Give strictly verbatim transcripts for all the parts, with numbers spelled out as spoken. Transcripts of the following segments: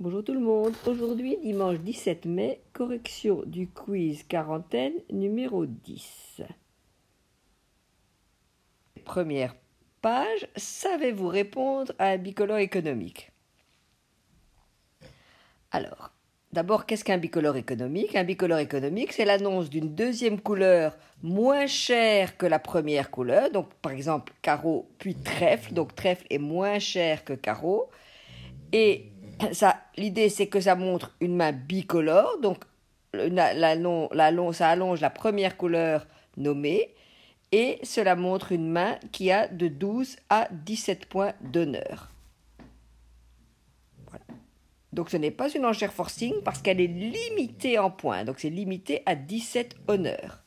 Bonjour tout le monde, aujourd'hui dimanche dix-sept mai, correction du quiz quarantaine numéro dix. Première page, savez-vous répondre à un bicolore économique? Alors, d'abord, qu'est-ce qu'un bicolore économique? Un bicolore économique, c'est l'annonce d'une deuxième couleur moins chère que la première couleur, donc par exemple carreau puis trèfle, donc trèfle est moins cher que carreau, et ça, l'idée, c'est que ça montre une main bicolore, donc la, la, la, la, ça allonge la première couleur nommée, et cela montre une main qui a de douze à dix-sept points d'honneur. Voilà. Donc ce n'est pas une enchère forcing parce qu'elle est limitée en points, donc c'est limité à dix-sept honneurs.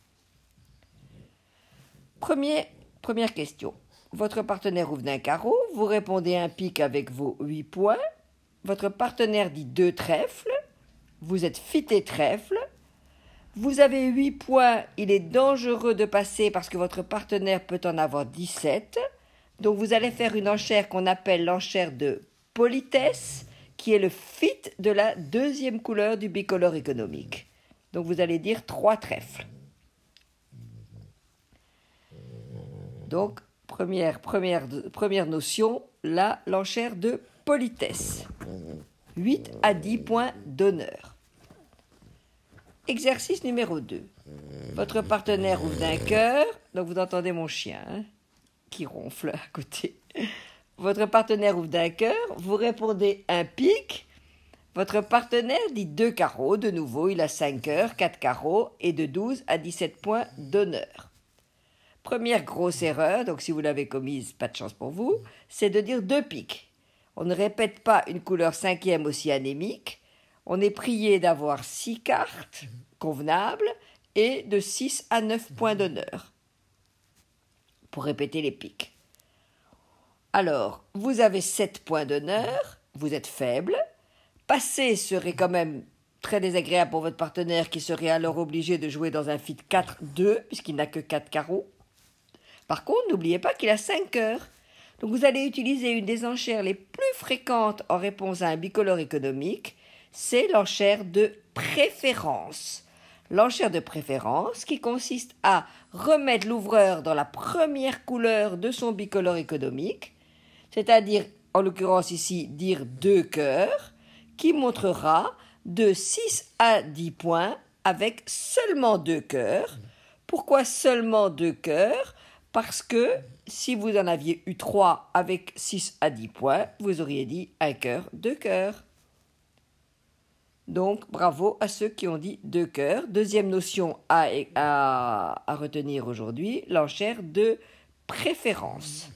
Premier, première question. Votre partenaire ouvre d'un carreau, vous répondez un pic avec vos huit points. Votre partenaire dit deux trèfles, vous êtes fité trèfle, vous avez huit points, il est dangereux de passer parce que votre partenaire peut en avoir dix-sept. Donc vous allez faire une enchère qu'on appelle l'enchère de politesse, qui est le fit de la deuxième couleur du bicolore économique. Donc vous allez dire trois trèfles. Donc, première, première, première notion, là, l'enchère de politesse. huit à dix points d'honneur. Exercice numéro deux. Votre partenaire ouvre d'un cœur, donc vous entendez mon chien hein, qui ronfle à côté. Votre partenaire ouvre d'un cœur, vous répondez un pic. Votre partenaire dit deux carreaux, de nouveau il a cinq cœurs, quatre carreaux et de douze à dix-sept points d'honneur. Première grosse erreur, donc si vous l'avez commise, pas de chance pour vous, c'est de dire deux piques. On ne répète pas une couleur cinquième aussi anémique. On est prié d'avoir six cartes convenables et de six à neuf points d'honneur pour répéter les piques. Alors, vous avez sept points d'honneur, vous êtes faible. Passer serait quand même très désagréable pour votre partenaire qui serait alors obligé de jouer dans un fit quatre deux puisqu'il n'a que quatre carreaux. Par contre, n'oubliez pas qu'il a cinq cœurs. Donc vous allez utiliser une des enchères les plus fréquentes en réponse à un bicolore économique, c'est l'enchère de préférence. L'enchère de préférence qui consiste à remettre l'ouvreur dans la première couleur de son bicolore économique, c'est-à-dire, en l'occurrence ici, dire deux cœurs, qui montrera de six à dix points avec seulement deux cœurs. Pourquoi seulement deux cœurs? Parce que si vous en aviez eu trois avec six à dix points, vous auriez dit un cœur, deux cœurs. Donc, bravo à ceux qui ont dit deux cœurs. Deuxième notion à, à, à retenir aujourd'hui, l'enchère de préférence.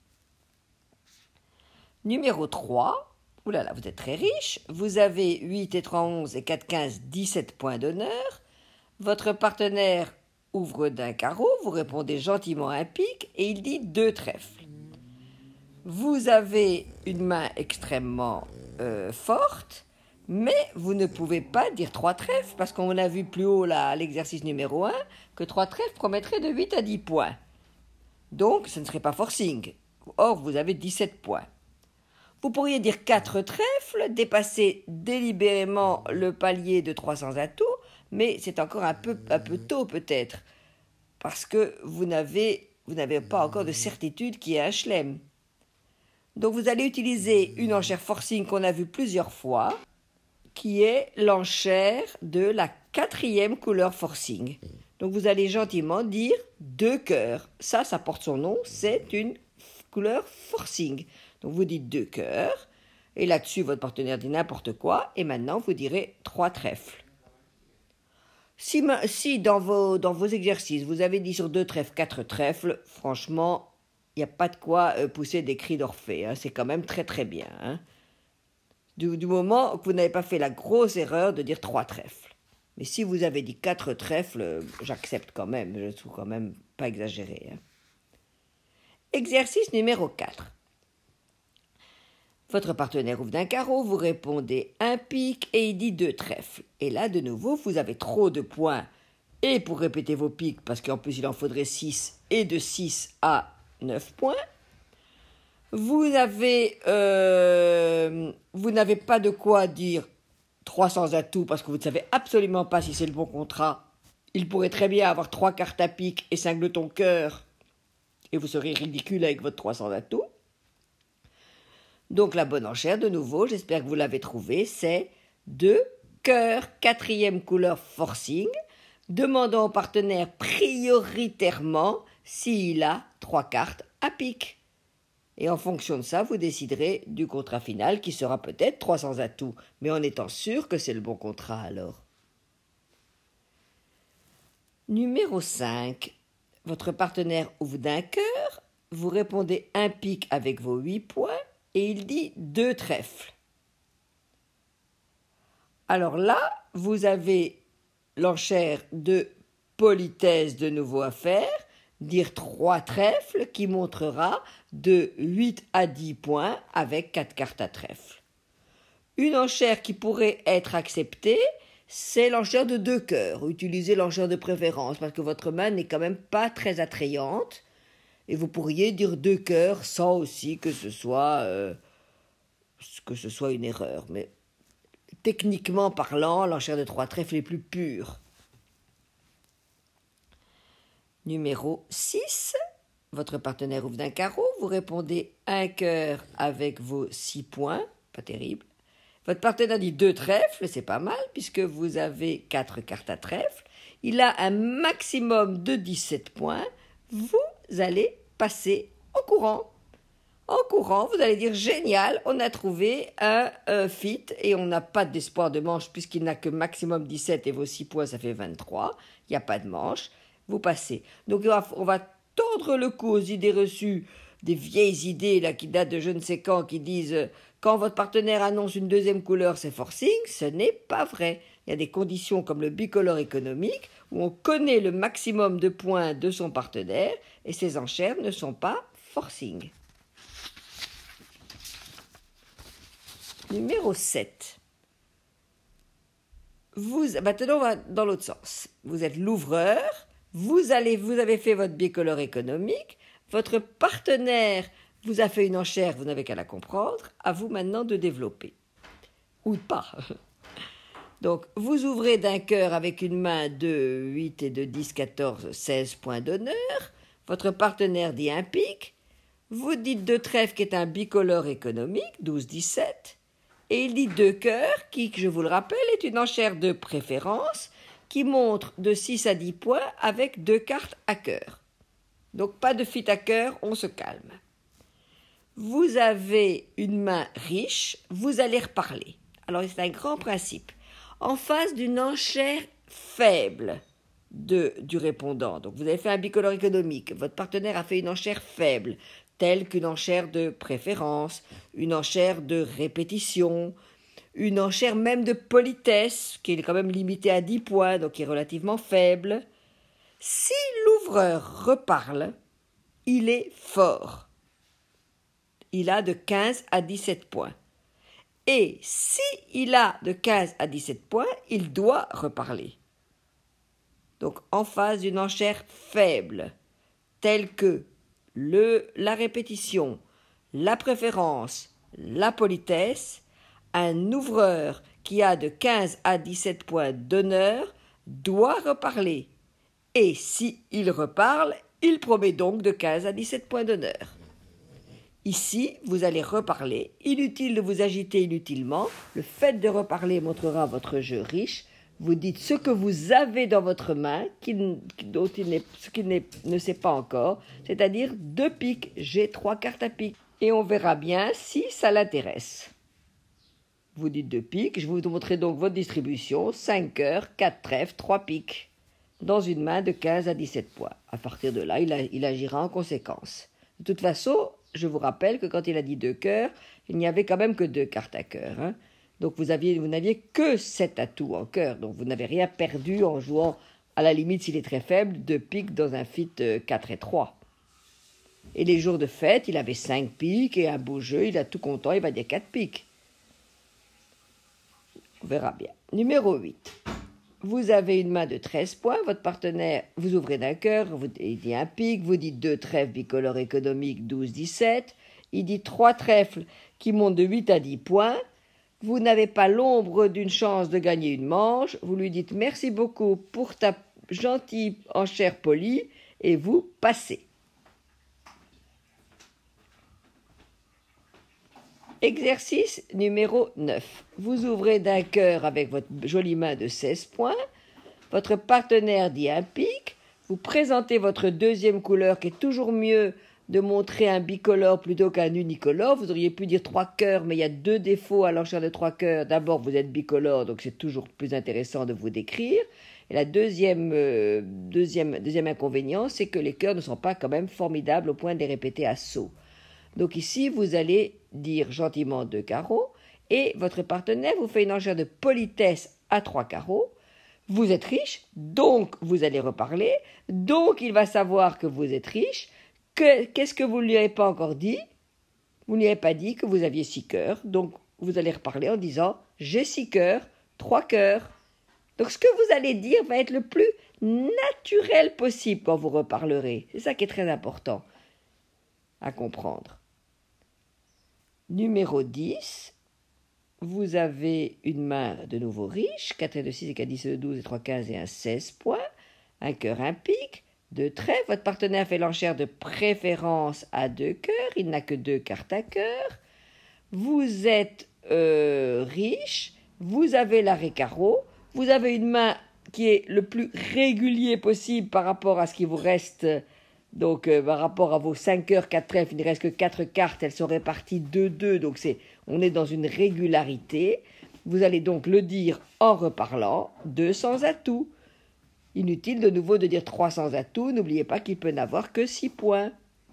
Numéro trois, oulala, vous êtes très riche. Vous avez huit et trois, onze et quatre, quinze, dix-sept points d'honneur. Votre partenaire ouvre d'un carreau, vous répondez gentiment un pic et il dit deux trèfles. Vous avez une main extrêmement euh, forte, mais vous ne pouvez pas dire trois trèfles parce qu'on a vu plus haut là, à l'exercice numéro un que trois trèfles promettrait de huit à dix points. Donc ce ne serait pas forcing. Or vous avez dix-sept points. Vous pourriez dire quatre trèfles, dépasser délibérément le palier de trois cents atouts, mais c'est encore un peu, un peu tôt peut-être, parce que vous n'avez, vous n'avez pas encore de certitude qui est un chelem. Donc vous allez utiliser une enchère forcing qu'on a vue plusieurs fois, qui est l'enchère de la quatrième couleur forcing. Donc vous allez gentiment dire deux cœurs. Ça, ça porte son nom, c'est une couleur forcing. Donc vous dites deux cœurs, et là-dessus votre partenaire dit n'importe quoi, et maintenant vous direz trois trèfles. Si, si dans, vos, dans vos exercices vous avez dit sur deux trèfles, quatre trèfles, franchement, il n'y a pas de quoi euh, pousser des cris d'Orphée, hein, c'est quand même très très bien. Hein. Du, du moment que vous n'avez pas fait la grosse erreur de dire trois trèfles. Mais si vous avez dit quatre trèfles, euh, j'accepte quand même, je trouve quand même pas exagéré. Hein. Exercice numéro quatre. Votre partenaire ouvre d'un carreau, vous répondez un pic et il dit deux trèfles. Et là, de nouveau, vous avez trop de points. Et pour répéter vos pics, parce qu'en plus il en faudrait six, et de six à neuf points. Vous avez, euh, vous n'avez pas de quoi dire trois cents atouts parce que vous ne savez absolument pas si c'est le bon contrat. Il pourrait très bien avoir trois cartes à pique et cinq jetons cœur et vous serez ridicule avec votre trois cents atouts. Donc la bonne enchère, de nouveau, j'espère que vous l'avez trouvé, c'est deux cœur, quatrième couleur forcing, demandant au partenaire prioritairement s'il a trois cartes à pique. Et en fonction de ça, vous déciderez du contrat final qui sera peut-être trois cents atouts, mais en étant sûr que c'est le bon contrat alors. Numéro cinq. Votre partenaire ouvre d'un cœur, vous répondez un pique avec vos huit points et il dit deux trèfles. Alors là, vous avez l'enchère de politesse de nouveau à faire, dire trois trèfles qui montrera de huit à dix points avec quatre cartes à trèfle. Une enchère qui pourrait être acceptée, c'est l'enchère de deux cœurs. Utilisez l'enchère de préférence parce que votre main n'est quand même pas très attrayante et vous pourriez dire deux cœurs sans aussi que ce soit, euh, que ce soit une erreur. Mais techniquement parlant, l'enchère de trois trèfles est plus pure. Numéro six. Votre partenaire ouvre d'un carreau, vous répondez un cœur avec vos six points, pas terrible. Votre partenaire dit deux trèfles, c'est pas mal, puisque vous avez quatre cartes à trèfle. Il a un maximum de dix-sept points. Vous allez passer en courant. En courant, vous allez dire génial, on a trouvé un euh, fit et on n'a pas d'espoir de manche puisqu'il n'a que maximum dix-sept et vos six points, ça fait vingt-trois. Il n'y a pas de manche. Vous passez. Donc on va, on va tordre le cou aux idées reçues, des vieilles idées là qui datent de je ne sais quand, qui disent euh, quand votre partenaire annonce une deuxième couleur, c'est forcing. Ce n'est pas vrai. Il y a des conditions comme le bicolore économique où on connaît le maximum de points de son partenaire et ces enchères ne sont pas forcing. Numéro sept. Vous, maintenant, on va dans l'autre sens. Vous êtes l'ouvreur. Vous, allez, vous avez fait votre bicolore économique, votre partenaire vous a fait une enchère, vous n'avez qu'à la comprendre, à vous maintenant de développer. Ou pas. Donc, vous ouvrez d'un cœur avec une main de huit et de dix, quatorze, seize points d'honneur, votre partenaire dit un pique, vous dites deux trèfles qui est un bicolore économique, douze, dix-sept, et il dit deux cœurs qui, je vous le rappelle, est une enchère de préférence, qui montre de six à dix points avec deux cartes à cœur. Donc pas de fit à cœur, on se calme. Vous avez une main riche, vous allez reparler. Alors c'est un grand principe. En face d'une enchère faible de, du répondant, donc vous avez fait un bicolore économique, votre partenaire a fait une enchère faible, telle qu'une enchère de préférence, une enchère de répétition, une enchère même de politesse, qui est quand même limitée à dix points, donc qui est relativement faible. Si l'ouvreur reparle, il est fort. Il a de quinze à dix-sept points. Et si il a de quinze à dix-sept points, il doit reparler. Donc en face d'une enchère faible, telle que le, la répétition, la préférence, la politesse, un ouvreur qui a de quinze à dix-sept points d'honneur doit reparler. Et si il reparle, il promet donc de quinze à dix-sept points d'honneur. Ici, vous allez reparler. Inutile de vous agiter inutilement. Le fait de reparler montrera votre jeu riche. Vous dites ce que vous avez dans votre main, qui, dont il n'est, ce qu'il n'est, ne sait pas encore, c'est-à-dire deux piques. J'ai trois cartes à pique. Et on verra bien si ça l'intéresse. Vous dites deux piques, je vous montrerai donc votre distribution, cinq cœurs, quatre trèfles, trois piques, dans une main de quinze à dix-sept points. À partir de là, il, a, il agira en conséquence. De toute façon, je vous rappelle que quand il a dit deux cœurs, il n'y avait quand même que deux cartes à cœur. Hein. Donc vous, aviez, vous n'aviez que sept atouts en cœur, donc vous n'avez rien perdu en jouant, à la limite s'il est très faible, deux piques dans un fit quatre et trois. Et les jours de fête, il avait cinq piques et un beau jeu, il a tout content, il va dire quatre piques. On verra bien. Numéro huit. Vous avez une main de treize points, votre partenaire, vous ouvrez d'un cœur, vous, il dit un pique, vous dites deux trèfles bicolore économique douze dix-sept, Il dit trois trèfles qui montent de huit à dix points. Vous n'avez pas l'ombre d'une chance de gagner une manche. Vous lui dites merci beaucoup pour ta gentille enchère polie et vous passez. Exercice numéro neuf. Vous ouvrez d'un cœur avec votre jolie main de seize points. Votre partenaire dit un pic. Vous présentez votre deuxième couleur qui est toujours mieux de montrer un bicolore plutôt qu'un unicolore. Vous auriez pu dire trois cœurs, mais il y a deux défauts à l'enchère de trois cœurs. D'abord, vous êtes bicolore, donc c'est toujours plus intéressant de vous décrire. Et la deuxième, euh, deuxième, deuxième inconvénient, c'est que les cœurs ne sont pas quand même formidables au point de les répéter à saut. Donc ici, vous allez dire gentiment deux carreaux, et votre partenaire vous fait une enchère de politesse à trois carreaux. Vous êtes riche, donc vous allez reparler, donc il va savoir que vous êtes riche. Que, qu'est-ce que vous ne lui avez pas encore dit? Vous ne lui avez pas dit que vous aviez six cœurs, donc vous allez reparler en disant « j'ai six cœurs, trois cœurs ». Donc ce que vous allez dire va être le plus naturel possible quand vous reparlerez. C'est ça qui est très important à comprendre. Numéro dix, vous avez une main de nouveau riche, quatre et deux, six et quatre, dix et deux, douze et trois, quinze et un seize points, un cœur, un pic, deux trèfles. Votre partenaire fait l'enchère de préférence à deux cœurs, il n'a que deux cartes à cœur. Vous êtes euh, riche, vous avez l'arrêt carreau, vous avez une main qui est le plus régulier possible par rapport à ce qui vous reste. Donc, euh, par rapport à vos cinq cœurs, quatre trèfles, il ne reste que quatre cartes, elles sont réparties deux deux, donc c'est, on est dans une régularité. Vous allez donc le dire en reparlant, deux sans atout. Inutile de nouveau de dire trois sans atout, n'oubliez pas qu'il peut n'avoir que six points.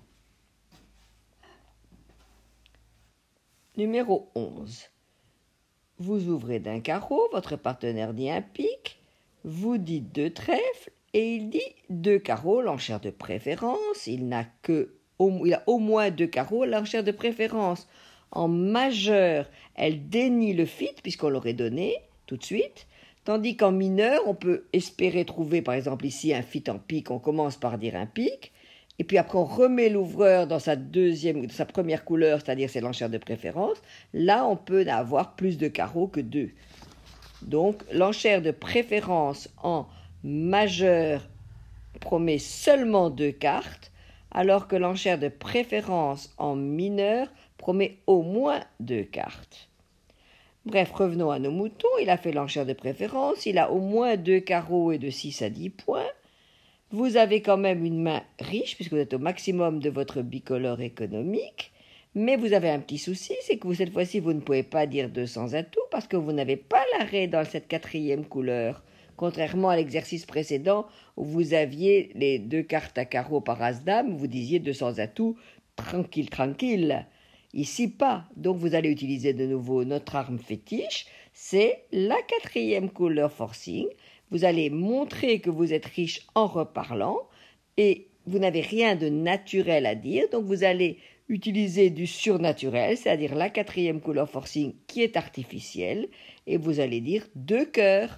Numéro onze. Vous ouvrez d'un carreau, votre partenaire dit un pic, vous dites deux trèfles, et il dit deux carreaux, l'enchère de préférence. Il n'a que, il a au moins deux carreaux, l'enchère de préférence. En majeur, elle dénie le fit, puisqu'on l'aurait donné tout de suite. Tandis qu'en mineur, on peut espérer trouver, par exemple ici, un fit en pic. On commence par dire un pic. Et puis après, on remet l'ouvreur dans sa deuxième, sa première couleur, c'est-à-dire c'est l'enchère de préférence. Là, on peut avoir plus de carreaux que deux. Donc, l'enchère de préférence en majeur promet seulement deux cartes, alors que l'enchère de préférence en mineur promet au moins deux cartes. Bref, revenons à nos moutons. Il a fait l'enchère de préférence, il a au moins deux carreaux et de six à dix points. Vous avez quand même une main riche, puisque vous êtes au maximum de votre bicolore économique, mais vous avez un petit souci, c'est que vous, cette fois-ci, vous ne pouvez pas dire deux sans atout, parce que vous n'avez pas l'arrêt dans cette quatrième couleur. Contrairement à l'exercice précédent où vous aviez les deux cartes à carreaux par as-dame, vous disiez deux sans atout, tranquille, tranquille. Ici pas, donc vous allez utiliser de nouveau notre arme fétiche, c'est la quatrième couleur forcing. Vous allez montrer que vous êtes riche en reparlant et vous n'avez rien de naturel à dire, donc vous allez utiliser du surnaturel, c'est-à-dire la quatrième couleur forcing qui est artificielle, et vous allez dire deux cœurs.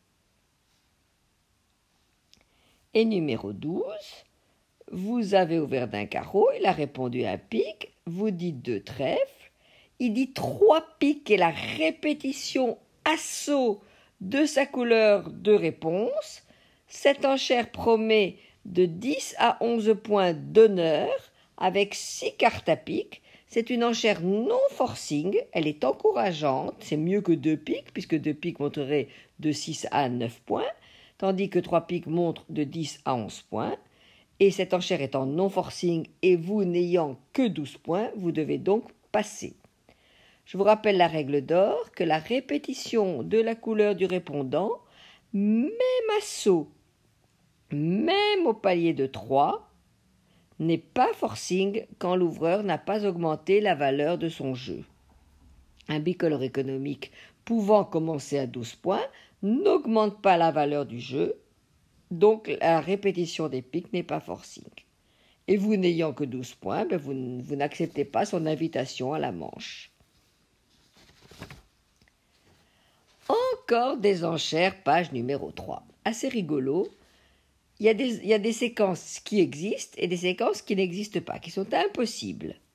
Et numéro douze, vous avez ouvert d'un carreau, il a répondu un pic, vous dites deux trèfles, il dit trois pics et la répétition à saut de sa couleur de réponse. Cette enchère promet de dix à onze points d'honneur avec six cartes à pic. C'est une enchère non forcing, elle est encourageante, c'est mieux que deux pics, puisque deux pics montreraient de six à neuf points, tandis que trois pics montrent de dix à onze points. Et cette enchère étant non forcing et vous n'ayant que douze points, vous devez donc passer. Je vous rappelle la règle d'or, que la répétition de la couleur du répondant, même à saut, même au palier de trois, n'est pas forcing quand l'ouvreur n'a pas augmenté la valeur de son jeu. Un bicolore économique pouvant commencer à douze points n'augmente pas la valeur du jeu, donc la répétition des pics n'est pas forcing. Et vous n'ayant que douze points, ben vous, vous n'acceptez pas son invitation à la manche. Encore des enchères, page numéro trois. Assez rigolo. Il y a des, il y a des séquences qui existent et des séquences qui n'existent pas, qui sont impossibles.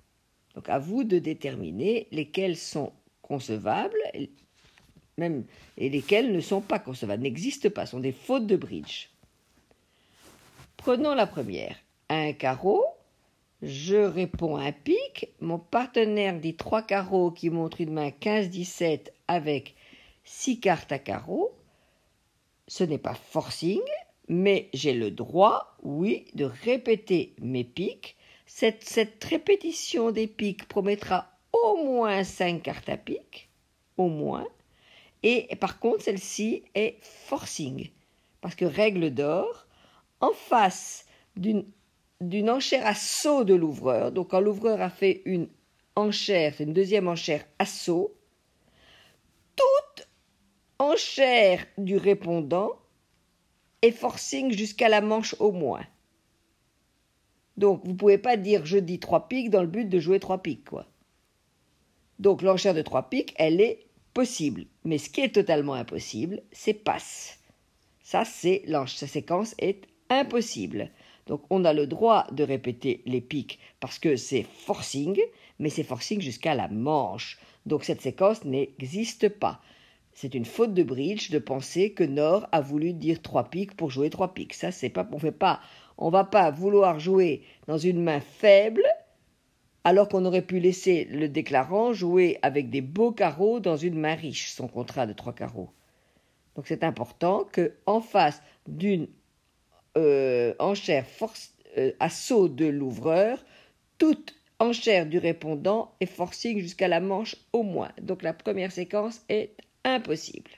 Donc à vous de déterminer lesquels sont concevables même, et lesquels ne sont pas concevables, n'existent pas, sont des fautes de bridge. Prenons la première. Un carreau, je réponds un pic, mon partenaire dit trois carreaux qui montrent une main quinze dix-sept avec six cartes à carreaux. Ce n'est pas forcing, mais j'ai le droit, oui, de répéter mes pics. Cette, cette répétition des pics promettra au moins cinq cartes à pic, au moins. Et par contre, celle-ci est forcing, parce que règle d'or, en face d'une, d'une enchère à saut de l'ouvreur, donc quand l'ouvreur a fait une enchère, c'est une deuxième enchère à saut, toute enchère du répondant est forcing jusqu'à la manche au moins. Donc vous ne pouvez pas dire je dis trois piques dans le but de jouer trois piques, quoi. Donc l'enchère de trois piques, elle est possible. Mais ce qui est totalement impossible, c'est passe. Ça, c'est l'enchère, cette séquence est impossible. Donc on a le droit de répéter les piques parce que c'est forcing, mais c'est forcing jusqu'à la manche. Donc cette séquence n'existe pas. C'est une faute de bridge de penser que Nord a voulu dire trois piques pour jouer trois piques. Ça, c'est pas, on fait pas, on va pas vouloir jouer dans une main faible alors qu'on aurait pu laisser le déclarant jouer avec des beaux carreaux dans une main riche, son contrat de trois carreaux. Donc c'est important qu'en face d'une euh, enchère force, euh, à saut de l'ouvreur, toute enchère du répondant est forcing jusqu'à la manche au moins. Donc la première séquence est impossible.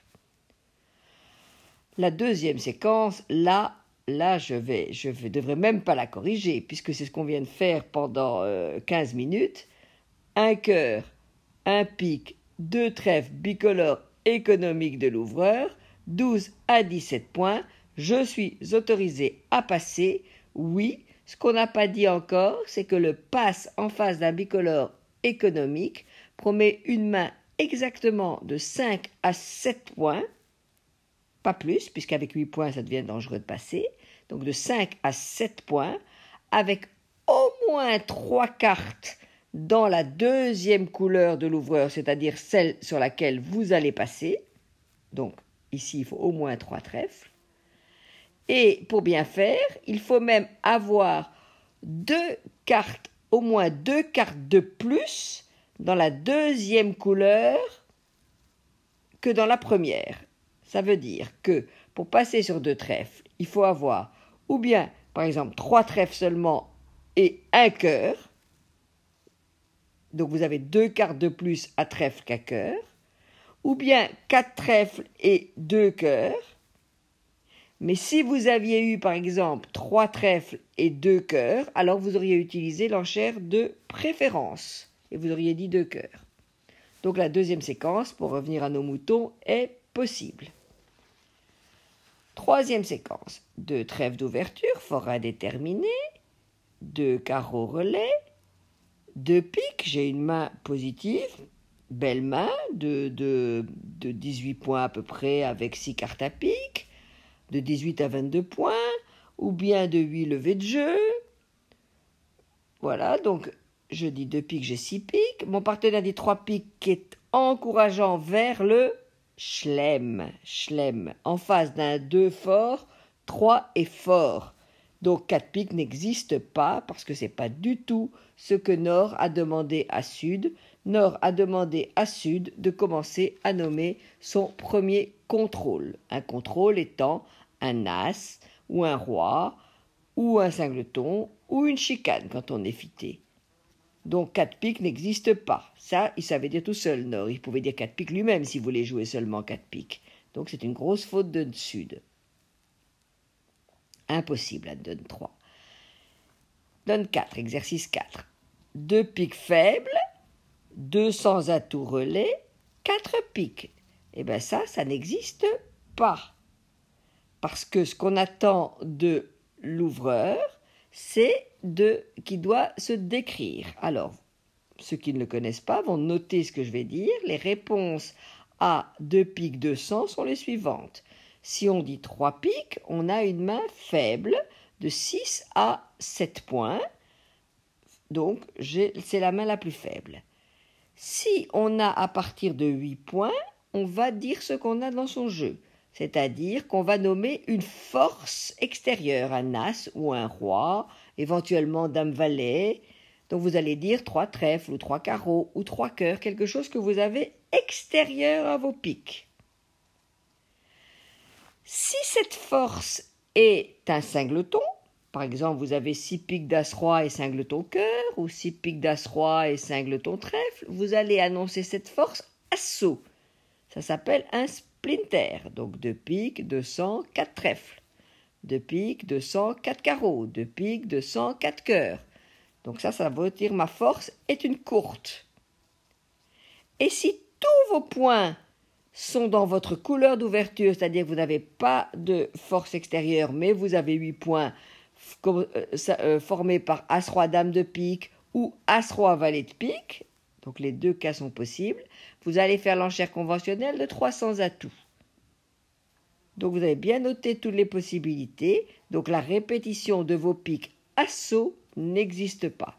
La deuxième séquence, là, là je vais, je ne devrais même pas la corriger, puisque c'est ce qu'on vient de faire pendant euh, quinze minutes. Un cœur, un pic, deux trèfles bicolores économiques de l'ouvreur, douze à dix-sept points. Je suis autorisé à passer, oui. Ce qu'on n'a pas dit encore, c'est que le passe en face d'un bicolore économique promet une main exactement de cinq à sept points, pas plus, puisqu'avec huit points, ça devient dangereux de passer, donc de cinq à sept points, avec au moins trois cartes dans la deuxième couleur de l'ouvreur, c'est-à-dire celle sur laquelle vous allez passer. Donc ici, il faut au moins trois trèfles. Et pour bien faire, il faut même avoir deux cartes, au moins deux cartes de plus dans la deuxième couleur que dans la première. Ça veut dire que pour passer sur deux trèfles, il faut avoir ou bien, par exemple, trois trèfles seulement et un cœur. Donc vous avez deux cartes de plus à trèfle qu'à cœur. Ou bien quatre trèfles et deux cœurs. Mais si vous aviez eu, par exemple, trois trèfles et deux cœurs, alors vous auriez utilisé l'enchère de préférence. Et vous auriez dit deux cœurs. Donc la deuxième séquence, pour revenir à nos moutons, est possible. Troisième séquence, deux trèfles d'ouverture, fort indéterminé, deux carreaux relais, deux piques, j'ai une main positive, belle main, de, de, de dix-huit points à peu près avec six cartes à pique, de dix-huit à vingt-deux points, ou bien de huit levées de jeu. Voilà, donc je dis deux piques, j'ai six piques. Mon partenaire dit trois piques qui est encourageant vers le chelem, chelem. En face d'un deux fort, trois est fort. Donc quatre piques n'existe pas parce que ce n'est pas du tout ce que Nord a demandé à Sud. Nord a demandé à Sud de commencer à nommer son premier contrôle. Un contrôle étant un as ou un roi ou un singleton ou une chicane quand on est fité. Donc quatre piques n'existe pas. Ça, il savait dire tout seul, Nord. Il pouvait dire quatre piques lui-même s'il voulait jouer seulement quatre piques. Donc c'est une grosse faute de Sud. Impossible à donne trois. Donne quatre, exercice quatre. Deux piques faibles, deux sans atout relais, quatre piques. Eh bien ça, ça n'existe pas. Parce que ce qu'on attend de l'ouvreur, c'est de qui doit se décrire. Alors, ceux qui ne le connaissent pas vont noter ce que je vais dire. Les réponses à deux piques deux cents sont les suivantes. Si on dit trois piques, on a une main faible de six à sept points. donc c'est la main la plus faible. Si on a à partir de huit points, on va dire ce qu'on a dans son jeu, c'est-à-dire qu'on va nommer une force extérieure, un as ou un roi, éventuellement dame-valet. Donc vous allez dire trois trèfles ou trois carreaux ou trois cœurs, quelque chose que vous avez extérieur à vos piques. Si cette force est un singleton, par exemple vous avez six piques d'as-roi et singleton cœur, ou six piques d'as-roi et singleton trèfle, vous allez annoncer cette force assaut. Ça s'appelle un splinter, donc deux piques, deux cents, quatre trèfles, deux piques, deux cents, quatre carreaux, deux piques, deux cents, quatre cœurs. Donc ça, ça veut dire ma force est une courte. Et si tous vos points sont dans votre couleur d'ouverture, c'est-à-dire que vous n'avez pas de force extérieure, mais vous avez huit points formés par as-roi dame de pique ou as-roi valet de pique, donc les deux cas sont possibles, vous allez faire l'enchère conventionnelle de trois cents atouts. Donc vous avez bien noté toutes les possibilités, donc la répétition de vos piques assaut n'existe pas.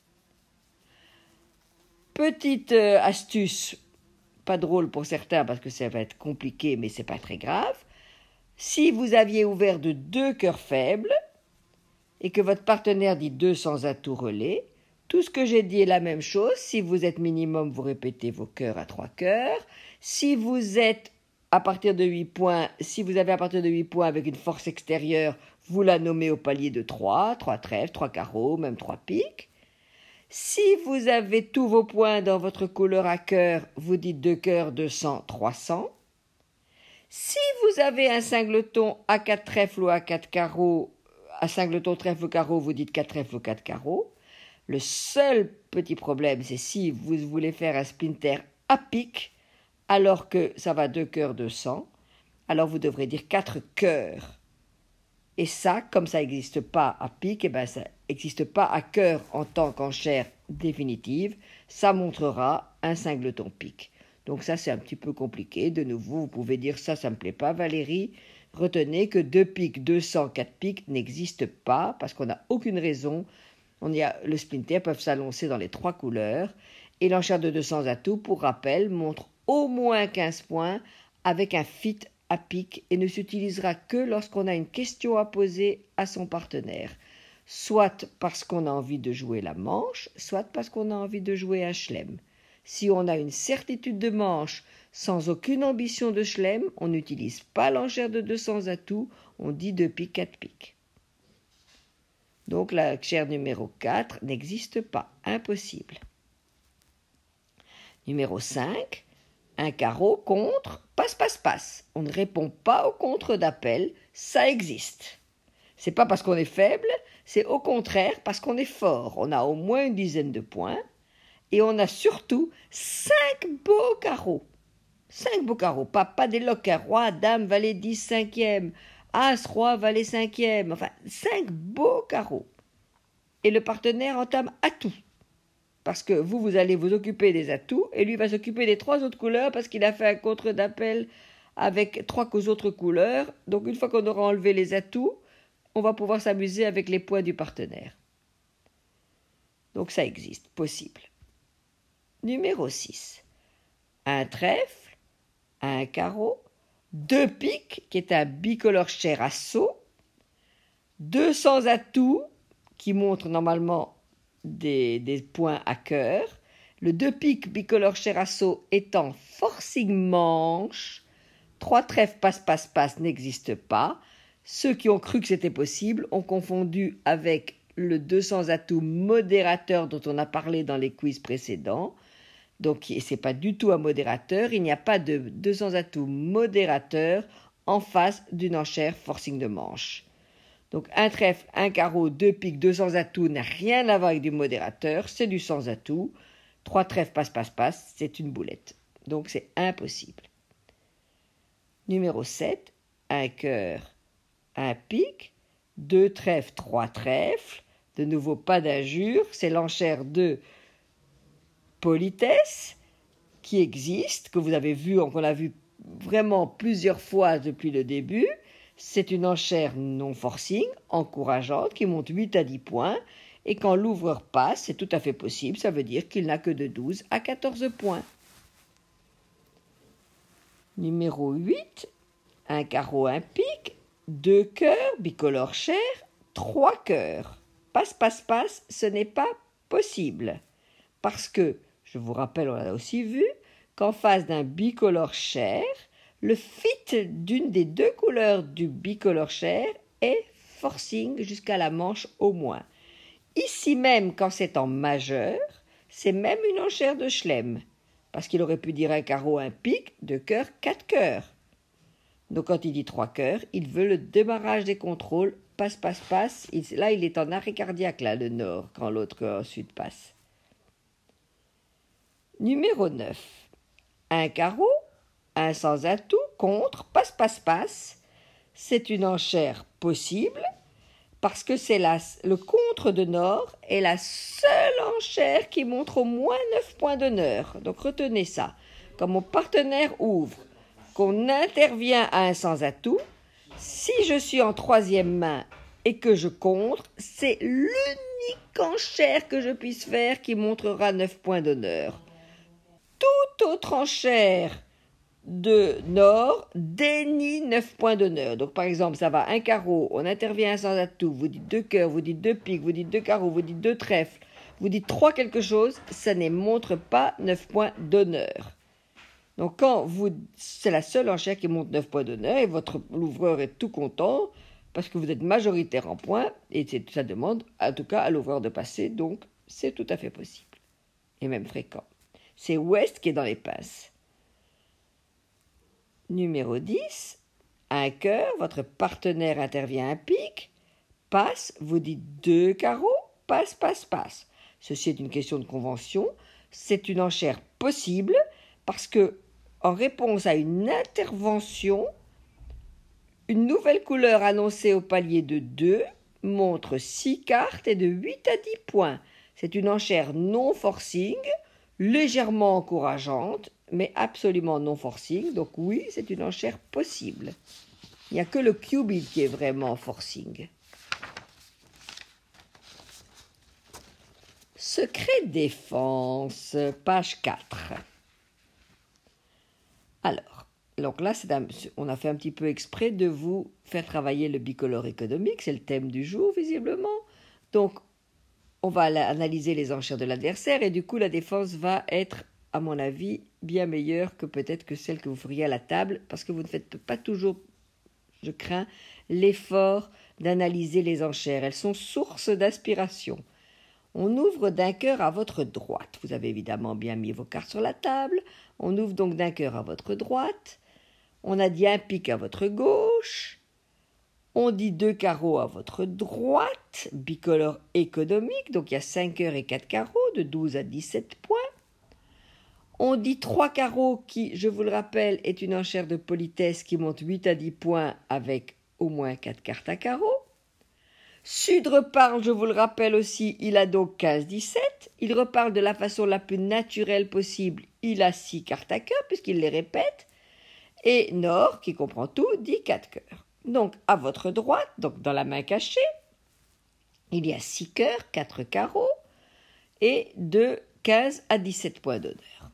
Petite euh, astuce, pas drôle pour certains parce que ça va être compliqué, mais c'est pas très grave. Si vous aviez ouvert de deux cœurs faibles et que votre partenaire dit deux cents atouts relais, tout ce que j'ai dit est la même chose. Si vous êtes minimum, vous répétez vos cœurs à trois cœurs. Si vous êtes à partir de huit points, si vous avez à partir de huit points avec une force extérieure, vous la nommez au palier de trois, trois trèfles, trois carreaux, même trois piques. Si vous avez tous vos points dans votre couleur à cœur, vous dites deux cœurs, deux cents, trois cents. Si vous avez un singleton à quatre trèfles ou à quatre carreaux, à singleton, trèfle ou carreau, vous dites quatre trèfles ou quatre carreaux. Le seul petit problème, c'est si vous voulez faire un splinter à pique, alors que ça va deux cœurs, deux cents, alors vous devrez dire quatre cœurs. Et ça, comme ça n'existe pas à pique, et ben ça n'existe pas à cœur en tant qu'enchère définitive, ça montrera un singleton pique. Donc ça, c'est un petit peu compliqué. De nouveau, vous pouvez dire ça, ça ne me plaît pas, Valérie. Retenez que deux piques, deux cents, quatre piques n'existent pas parce qu'on n'a aucune raison. On y a, le splinter peuvent s'annoncer dans les trois couleurs. Et l'enchère de deux cents atouts, pour rappel, montre au moins quinze points avec un fit à pique et ne s'utilisera que lorsqu'on a une question à poser à son partenaire. Soit parce qu'on a envie de jouer la manche, soit parce qu'on a envie de jouer un chelem. Si on a une certitude de manche sans aucune ambition de chelem, on n'utilise pas l'enchère de deux cents atouts, on dit deux piques, quatre piques. Donc l'enchère numéro quatre n'existe pas, impossible. Numéro cinq, un carreau contre, passe, passe, passe. On ne répond pas au contre d'appel, ça existe. C'est pas parce qu'on est faible, c'est au contraire parce qu'on est fort. On a au moins une dizaine de points et on a surtout cinq beaux carreaux. Cinq beaux carreaux, pas, pas des loques, roi, dame, valet dix, cinquième, as, roi, valet cinquième, enfin cinq beaux carreaux. Et le partenaire entame atout. Parce que vous, vous allez vous occuper des atouts et lui va s'occuper des trois autres couleurs parce qu'il a fait un contre d'appel avec trois autres couleurs. Donc une fois qu'on aura enlevé les atouts, on va pouvoir s'amuser avec les points du partenaire. Donc ça existe, possible. Numéro six. Un trèfle, un carreau, deux piques, qui est un bicolore chair à saut, deux cents atouts, qui montrent normalement des, des points à cœur, le deux piques bicolore chair à saut étant forcing manche, trois trèfles passe passe passe n'existe pas. Ceux qui ont cru que c'était possible ont confondu avec le deux cents atouts modérateur dont on a parlé dans les quiz précédents. Donc ce n'est pas du tout un modérateur, il n'y a pas de deux cents atouts modérateur en face d'une enchère forcing de manche. Donc un trèfle, un carreau, deux piques, deux cents atouts n'a rien à voir avec du modérateur, c'est du sans atout. Trois trèfles passe passe passe, c'est une boulette. Donc c'est impossible. Numéro sept, un cœur, un pique, deux trèfles, trois trèfles. De nouveau pas d'injure, c'est l'enchère de politesse qui existe, que vous avez vu, qu'on a vu vraiment plusieurs fois depuis le début. C'est une enchère non forcing, encourageante, qui monte huit à dix points et quand l'ouvreur passe, c'est tout à fait possible, ça veut dire qu'il n'a que de douze à quatorze points. Numéro huit, un carreau, un pique, deux cœurs, bicolore chair, trois cœurs. Passe, passe, passe, ce n'est pas possible. Parce que, je vous rappelle, on l'a aussi vu, qu'en face d'un bicolore chair, le fit d'une des deux couleurs du bicolore chair est forcing jusqu'à la manche au moins. Ici même, quand c'est en majeur, c'est même une enchère de Schlem, parce qu'il aurait pu dire un carreau, un pique, deux cœurs, quatre cœurs. Donc quand il dit trois cœurs, il veut le démarrage des contrôles, passe, passe, passe. Il, là, il est en arrêt cardiaque, là, le nord, quand l'autre euh, sud passe. Numéro neuf. Un carreau, un sans atout, contre, passe, passe, passe. C'est une enchère possible parce que c'est la, le contre de nord est la seule enchère qui montre au moins neuf points d'honneur. Donc retenez ça. Quand mon partenaire ouvre, qu'on intervient à un sans atout, si je suis en troisième main et que je contre, c'est l'unique enchère que je puisse faire qui montrera neuf points d'honneur. Toute autre enchère de nord dénie neuf points d'honneur. Donc par exemple, ça va un carreau, on intervient sans atout, vous dites deux cœurs, vous dites deux piques, vous dites deux carreaux, vous dites deux trèfles, vous dites trois quelque chose, ça ne montre pas neuf points d'honneur. Donc quand vous, c'est la seule enchère qui montre neuf points d'honneur et votre l'ouvreur est tout content parce que vous êtes majoritaire en points et ça demande en tout cas à l'ouvreur de passer, donc c'est tout à fait possible et même fréquent. C'est ouest qui est dans les pinces. Numéro dix, un cœur, votre partenaire intervient un pique, passe, vous dites deux carreaux, passe, passe, passe. Ceci est une question de convention, c'est une enchère possible parce que en réponse à une intervention, une nouvelle couleur annoncée au palier de deux montre six cartes et de huit à dix points. C'est une enchère non forcing, légèrement encourageante, mais absolument non forcing. Donc oui, c'est une enchère possible. Il n'y a que le cubit qui est vraiment forcing. Secret défense, page quatre. Alors, donc là, c'est un, on a fait un petit peu exprès de vous faire travailler le bicolore économique, c'est le thème du jour visiblement. Donc, on va analyser les enchères de l'adversaire et du coup, la défense va être, à mon avis, bien meilleure que peut-être que celle que vous feriez à la table parce que vous ne faites pas toujours, je crains, l'effort d'analyser les enchères. Elles sont source d'inspiration. On ouvre d'un cœur à votre droite. Vous avez évidemment bien mis vos cartes sur la table. On ouvre donc d'un cœur à votre droite. On a dit un pique à votre gauche. On dit deux carreaux à votre droite. Bicolore économique. Donc il y a cinq cœurs et quatre carreaux de douze à dix-sept points. On dit trois carreaux qui, je vous le rappelle, est une enchère de politesse qui monte huit à dix points avec au moins quatre cartes à carreaux. Sud reparle, je vous le rappelle aussi, il a donc quinze dix-sept. Il reparle de la façon la plus naturelle possible. Il a six cartes à cœur puisqu'il les répète. Et Nord, qui comprend tout, dit quatre cœurs. Donc à votre droite, donc dans la main cachée, il y a six cœurs, quatre carreaux et de quinze à dix-sept points d'honneur.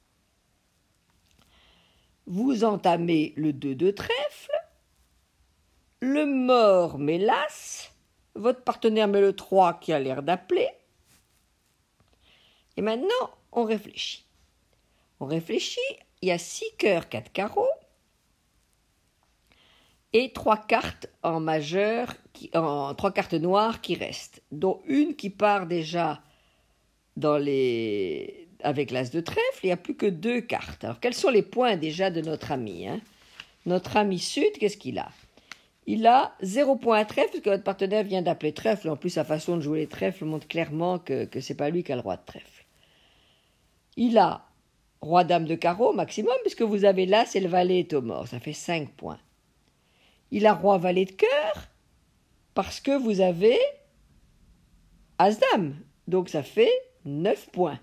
Vous entamez le deux de trèfle, le mort met l'as. Votre partenaire met le trois qui a l'air d'appeler. Et maintenant, on réfléchit. On réfléchit, il y a six cœurs, quatre carreaux et trois cartes en majeur, qui, en, trois cartes noires qui restent, dont une qui part déjà dans les, avec l'as de trèfle. Il n'y a plus que deux cartes. Alors, quels sont les points déjà de notre ami, hein? Notre ami Sud, qu'est-ce qu'il a? Il a zéro point à trèfle, parce que votre partenaire vient d'appeler trèfle. En plus, sa façon de jouer les trèfles montre clairement que, que ce n'est pas lui qui a le roi de trèfle. Il a roi-dame de carreau maximum, puisque vous avez l'as et le valet est au mort. Ça fait cinq points. Il a roi-valet de cœur, parce que vous avez as-dame. Donc, ça fait neuf points.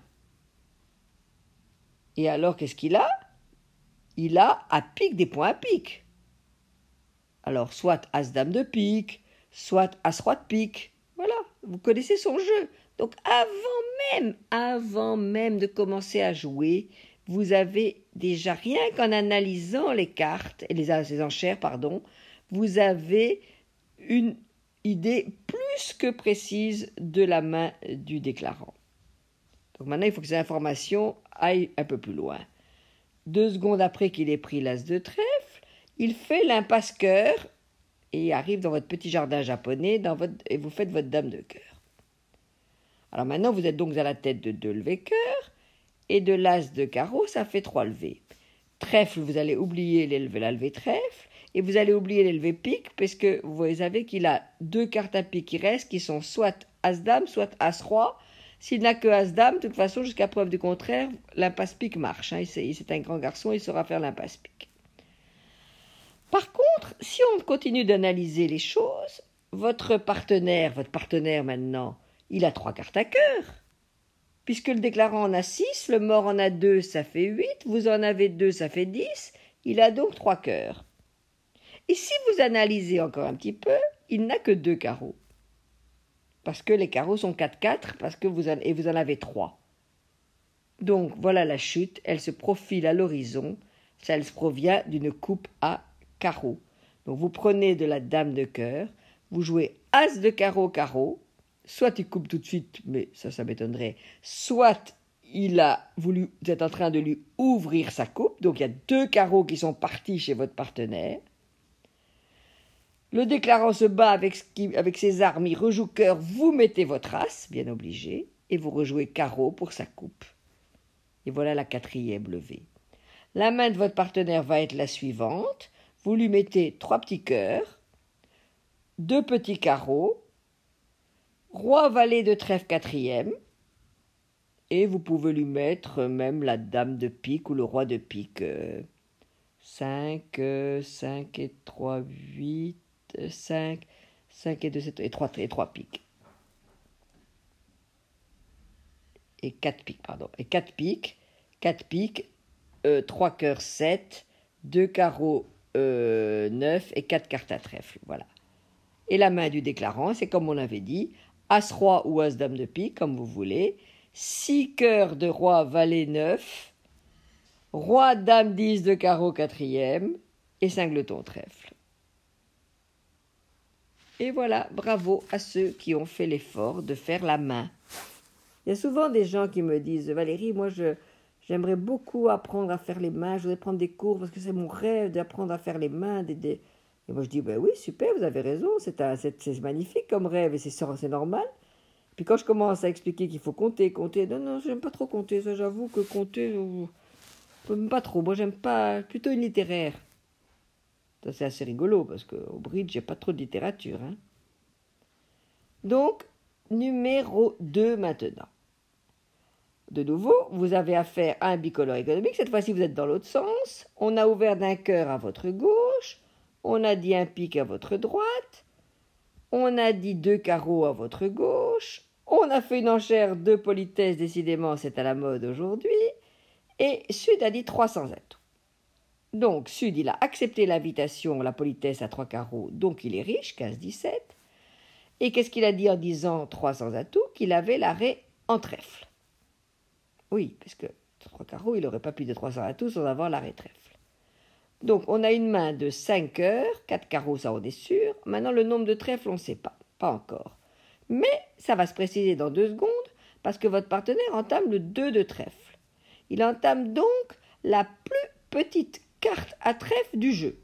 Et alors, qu'est-ce qu'il a? Il a à pique des points à pique. Alors, soit as-dame de pique, soit as-roi de pique. Voilà, Vous connaissez son jeu. Donc avant même, avant même de commencer à jouer, vous avez déjà, rien qu'en analysant les cartes, et les, les enchères, pardon, vous avez une idée plus que précise de la main du déclarant. Donc maintenant, il faut que ces informations aillent un peu plus loin. Deux secondes après qu'il ait pris l'as de trèfle, il fait l'impasse cœur et arrive dans votre petit jardin japonais dans votre, et vous faites votre dame de cœur. Alors maintenant, vous êtes donc à la tête de deux levées cœur et de l'as de carreau, ça fait trois levées. Trèfle, vous allez oublier les levées, la levée trèfle et vous allez oublier les levées pique parce que vous savez qu'il a deux cartes à pique qui restent qui sont soit as-dame, soit as-roi. S'il n'a que as-dame, de toute façon, jusqu'à preuve du contraire, l'impasse pique marche. Hein. C'est un grand garçon, il saura faire l'impasse pique. Par contre, si on continue d'analyser les choses, votre partenaire, votre partenaire maintenant, il a trois cartes à cœur. Puisque le déclarant en a six, le mort en a deux, ça fait huit, vous en avez deux, ça fait dix, il a donc trois cœurs. Et si vous analysez encore un petit peu, il n'a que deux carreaux. Parce que les carreaux sont quatre quatre, parce que vous en, et vous en avez trois. Donc voilà la chute, elle se profile à l'horizon, ça elle se provient d'une coupe à carreaux. Donc vous prenez de la dame de cœur, vous jouez as de carreau carreau, soit il coupe tout de suite, mais ça, ça m'étonnerait, soit il a voulu, vous êtes en train de lui ouvrir sa coupe, donc il y a deux carreaux qui sont partis chez votre partenaire. Le déclarant se bat avec, ce qui, avec ses armes, il rejoue cœur, vous mettez votre as, bien obligé, et vous rejouez carreau pour sa coupe. Et voilà la quatrième levée. La main de votre partenaire va être la suivante. Vous lui mettez trois petits cœurs, deux petits carreaux, roi valet de trèfle quatrième, et vous pouvez lui mettre même la dame de pique ou le roi de pique. cinq, cinq et trois, huit, cinq, cinq et deux, sept, et trois, et trois piques. Et quatre piques, pardon. Et quatre piques, quatre piques, euh, trois cœurs, sept, deux carreaux, euh, neuf et quatre cartes à trèfle. Voilà. Et la main du déclarant, c'est comme on avait dit, as-roi ou as-dame de pique, comme vous voulez, six cœurs de roi, valet, neuf, roi, dame, dix de carreau, quatrième, et singleton, trèfle. Et voilà, bravo à ceux qui ont fait l'effort de faire la main. Il y a souvent des gens qui me disent « Valérie, moi, je, j'aimerais beaucoup apprendre à faire les mains, je voudrais prendre des cours parce que c'est mon rêve d'apprendre à faire les mains. Des, des... » Et moi, je dis ben « Oui, super, vous avez raison, c'est, un, c'est, c'est magnifique comme rêve et c'est, c'est normal. » Puis quand je commence à expliquer qu'il faut compter, compter, non, non, j'aime pas trop compter, ça j'avoue que compter, j'aime pas trop, moi j'aime pas, plutôt une littéraire. Ça c'est assez rigolo parce qu'au bridge, j'ai pas trop de littérature. Hein. Donc, numéro deux maintenant. De nouveau, vous avez affaire à un bicolore économique. Cette fois-ci, vous êtes dans l'autre sens. On a ouvert d'un cœur à votre gauche. On a dit un pic à votre droite. On a dit deux carreaux à votre gauche. On a fait une enchère de politesse. Décidément, c'est à la mode aujourd'hui. Et Sud a dit trois cents atouts. Donc, Sud, il a accepté l'invitation, la politesse à trois carreaux. Donc, il est riche, quinze dix-sept. Et qu'est-ce qu'il a dit en disant trois cents atouts? Qu'il avait l'arrêt en trèfle. Oui, parce que trois carreaux, il n'aurait pas plus de trois cents atouts sans avoir l'arrêt trèfle. Donc, on a une main de cinq cœurs, quatre carreaux, ça on est sûr. Maintenant, le nombre de trèfles, on ne sait pas, pas encore. Mais ça va se préciser dans deux secondes, parce que votre partenaire entame le deux de trèfle. Il entame donc la plus petite carte à trèfle du jeu.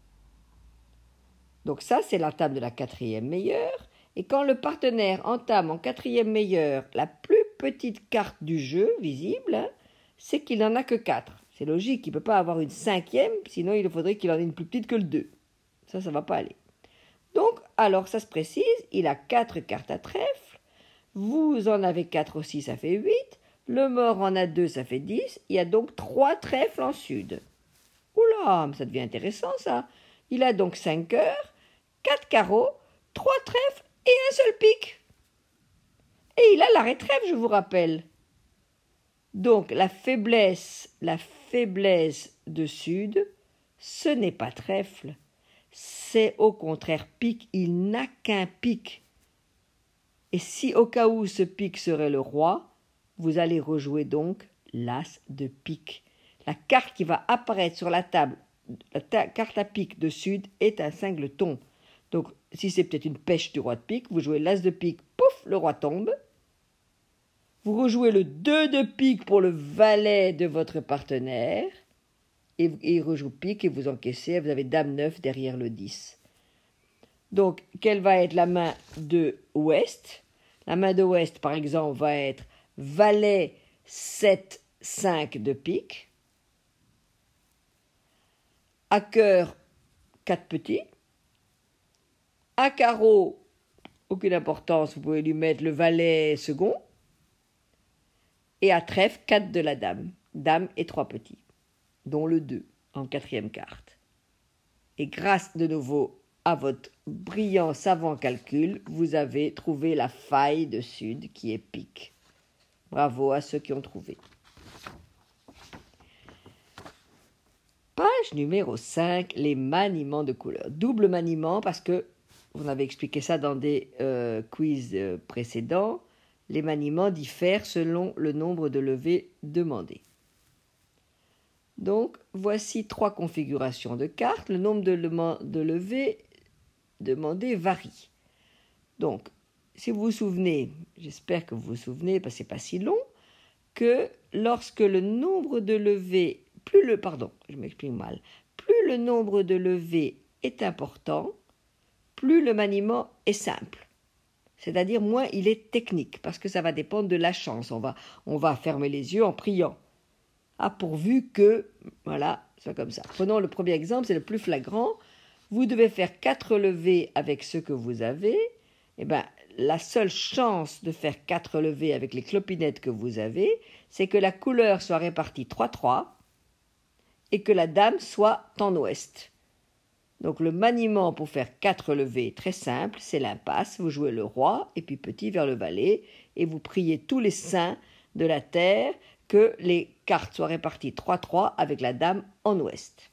Donc ça, c'est la table de la quatrième meilleure. Et quand le partenaire entame en quatrième meilleure la plus petite carte du jeu, visible, hein, c'est qu'il n'en a que quatre. C'est logique, il ne peut pas avoir une cinquième, sinon il faudrait qu'il en ait une plus petite que le deux. Ça, ça ne va pas aller. Donc, alors ça se précise, il a quatre cartes à trèfle, vous en avez quatre aussi, ça fait huit, le mort en a deux, ça fait dix, il y a donc trois trèfles en sud. Oula, ça devient intéressant ça. Il a donc cinq cœurs, quatre carreaux, trois trèfles et un seul pic. Et il a l'arrêt trèfle, je vous rappelle. Donc la faiblesse, la faiblesse de Sud, ce n'est pas trèfle, c'est au contraire pic. Il n'a qu'un pic. Et si au cas où ce pique serait le roi, vous allez rejouer donc l'as de pique. La carte qui va apparaître sur la table, la ta- carte à pique de sud, est un singleton. Donc, si c'est peut-être une pêche du roi de pique, vous jouez l'as de pique, pouf, le roi tombe. Vous rejouez le deux de pique pour le valet de votre partenaire. Et, et il rejoue pique et vous encaissez, vous avez dame neuf derrière le dix. Donc, quelle va être la main de ouest? La main de ouest, par exemple, va être valet sept cinq de pique. À cœur, quatre petits. À carreau, aucune importance, vous pouvez lui mettre le valet second. Et à trèfle, quatre de la dame. Dame et trois petits, dont le deux en quatrième carte. Et grâce de nouveau à votre brillant savant calcul, vous avez trouvé la faille de sud qui est pique. Bravo à ceux qui ont trouvé. Page numéro cinq, les maniements de couleurs. Double maniement parce que, on avait expliqué ça dans des euh, quiz euh, précédents, les maniements diffèrent selon le nombre de levées demandées. Donc, voici trois configurations de cartes. Le nombre de, le- de levées demandées varie. Donc, si vous vous souvenez, j'espère que vous vous souvenez, parce que ce n'est pas si long, que lorsque le nombre de levées, plus le, pardon, je m'exprime mal, plus le nombre de levées est important, plus le maniement est simple. C'est-à-dire moins il est technique, parce que ça va dépendre de la chance. On va, on va fermer les yeux en priant. Ah, pourvu que, voilà, soit comme ça. Prenons le premier exemple, c'est le plus flagrant. Vous devez faire quatre levées avec ce que vous avez. Eh bien, la seule chance de faire quatre levées avec les clopinettes que vous avez, c'est que la couleur soit répartie trois trois et que la dame soit en ouest. Donc le maniement pour faire quatre levées est très simple, c'est l'impasse. Vous jouez le roi et puis petit vers le valet et vous priez tous les saints de la terre que les cartes soient réparties trois trois avec la dame en ouest.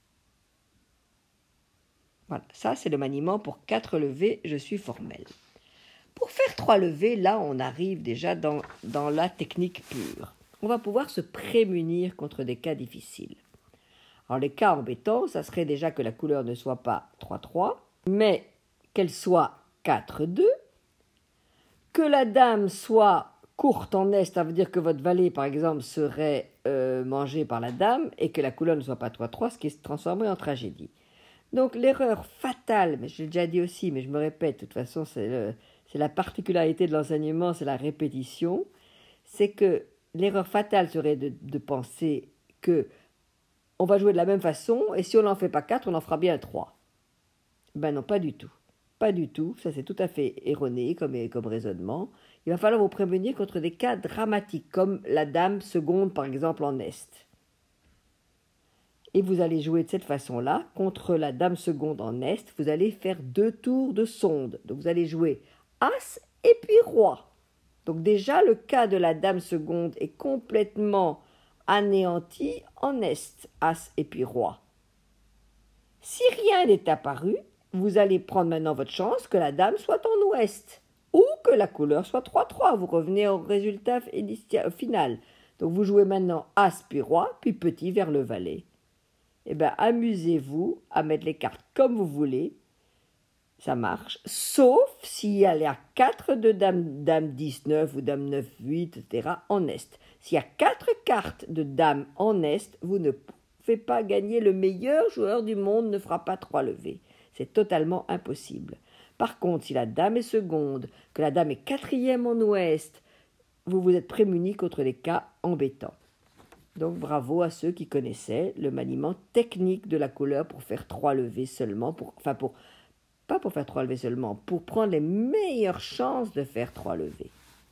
Voilà, ça c'est le maniement pour quatre levées, je suis formel. Pour faire trois levées, là on arrive déjà dans, dans la technique pure. On va pouvoir se prémunir contre des cas difficiles. Alors les cas embêtants, ça serait déjà que la couleur ne soit pas trois trois, mais qu'elle soit quatre deux, que la dame soit courte en est, ça veut dire que votre valet, par exemple, serait euh, mangé par la dame, et que la couleur ne soit pas trois trois, ce qui est transformé en tragédie. Donc l'erreur fatale, mais je l'ai déjà dit aussi, mais je me répète, de toute façon, c'est, le, c'est la particularité de l'enseignement, c'est la répétition, c'est que l'erreur fatale serait de, de penser que on va jouer de la même façon, et si on n'en fait pas quatre, on en fera bien trois. Ben non, pas du tout. Pas du tout, ça c'est tout à fait erroné comme, comme raisonnement. Il va falloir vous prévenir contre des cas dramatiques, comme la dame seconde par exemple en est. Et vous allez jouer de cette façon-là, contre la dame seconde en est, vous allez faire deux tours de sonde. Donc vous allez jouer As et puis Roi. Donc déjà le cas de la dame seconde est complètement anéanti en est, As et puis Roi. Si rien n'est apparu, vous allez prendre maintenant votre chance que la dame soit en ouest ou que la couleur soit trois trois. Vous revenez au résultat final. Donc vous jouez maintenant As puis Roi, puis petit vers le valet. Eh bien, amusez-vous à mettre les cartes comme vous voulez. Ça marche, sauf s'il y a quatre de dame, dame dix neuf ou dame neuf huit, et cetera en est. S'il y a quatre cartes de dame en est, vous ne pouvez pas gagner. Le meilleur joueur du monde ne fera pas trois levées. C'est totalement impossible. Par contre, si la dame est seconde, que la dame est quatrième en ouest, vous vous êtes prémuni contre les cas embêtants. Donc bravo à ceux qui connaissaient le maniement technique de la couleur pour faire trois levées seulement, pour, enfin pour, pas pour faire trois levées seulement, pour prendre les meilleures chances de faire trois levées.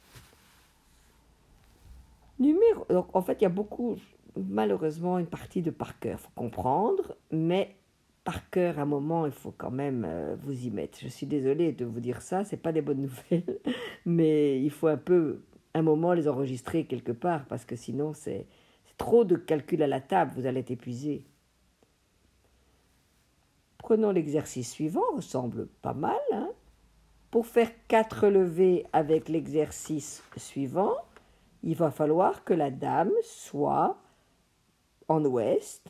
Numéro, donc en fait il y a beaucoup, malheureusement une partie de par cœur, il faut comprendre, mais par cœur à un moment il faut quand même euh, vous y mettre. Je suis désolée de vous dire ça, c'est pas des bonnes nouvelles, mais il faut un peu, un moment les enregistrer quelque part, parce que sinon c'est trop de calculs à la table, vous allez être épuisé. Prenons l'exercice suivant, ressemble pas mal. Hein. pour faire quatre levées avec l'exercice suivant, il va falloir que la dame soit en ouest,